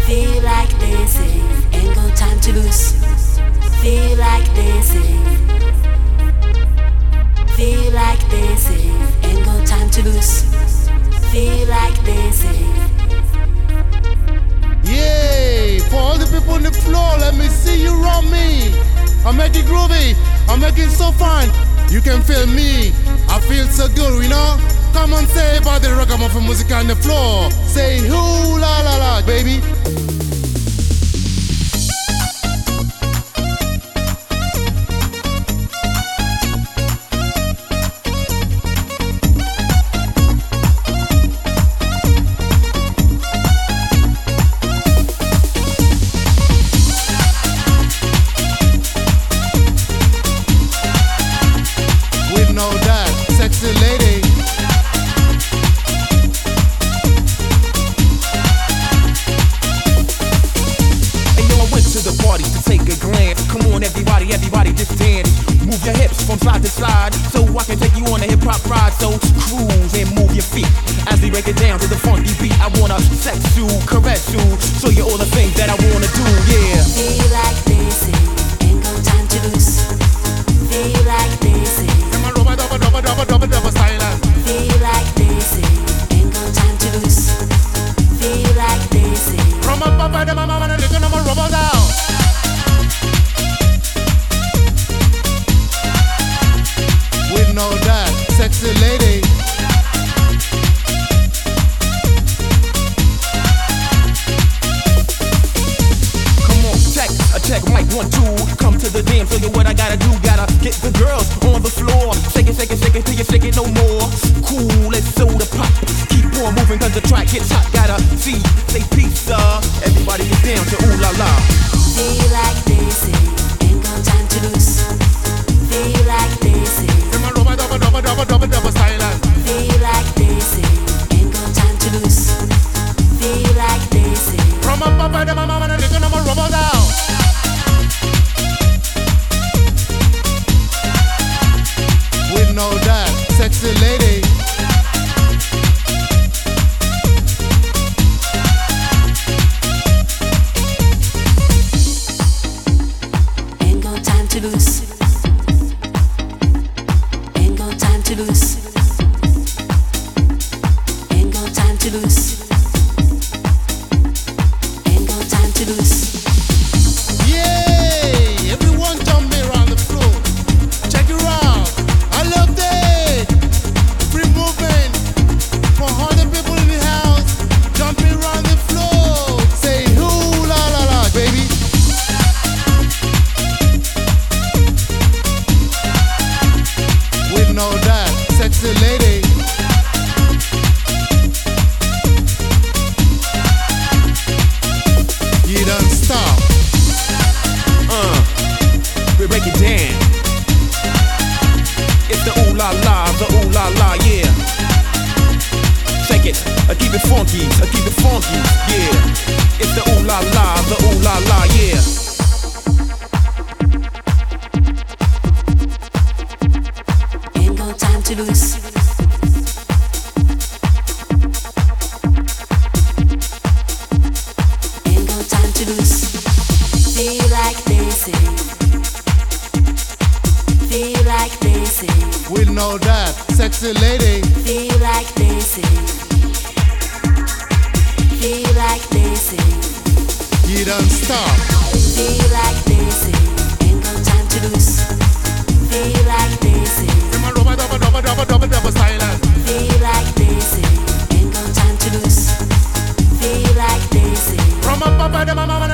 Feel like dancing, ain't got time to lose. Feel like dancing. Feel like dancing, ain't got time to lose. Feel like dancing. Yay! For all the people on the floor, let me see you round me. I make it groovy, I make it so fun. You can feel me, I feel so good, you know? Come on, say about the ragamuffin music on the floor. Say hoo la la la, baby. Know that, sexy lady. Hey yo, I went to the party to take a glance. Come on everybody just dance. Move your hips from side to side, so I can take you on a hip hop ride. So cruise and move your feet as we break it down to the funky beat. I wanna sex you, caress you, show you all the things that I wanna do, yeah. Feel like dancing, ain't got time to lose. Feel like dancing. Double silence. Feel like dancing, ain't got time to lose. Feel like dancing. From up by the mama and they're gonna rubber down. We know that, sexy lady. Come on, check, mic 1, 2. Come to the dance, show you what I gotta do. Gotta get the girls on the floor. Shake it till you shake it no more. Cool, let's soda pop. Keep on moving cause the track gets hot. Gotta see, say pizza. Everybody get down to ooh la la. Feel like dancing, ain't got time to lose. Feel like dancing. Double silence. Feel like dancing, ain't got time to lose. Feel like dancing. From up by the mama and they're gonna rubber down. We know that, sexy lady. Ain't got time to lose. Ain't got time to lose. Ain't got time to lose. Ain't got time to lose. Yay! Everyone jumping around the floor. Check it out. I love that. Free movement. For all the people in the house. Jumping around the floor. Say hoo la la la, baby. We know that, sexy lady. You don't stop. We break it down. It's the ooh la la, yeah. Shake it, keep it funky, yeah. It's the ooh la la, yeah. Ain't got time to lose. Ain't got time to lose. Feel like dancing. Feel like dancing. We know that, sexy lady. Feel like dancing. Feel like dancing. You don't stop. Feel like dancing. Ain't got time to lose. Feel like dancing. Double silence. Feel like dancing. Ain't got time to lose. Feel like dancing. From up by the mama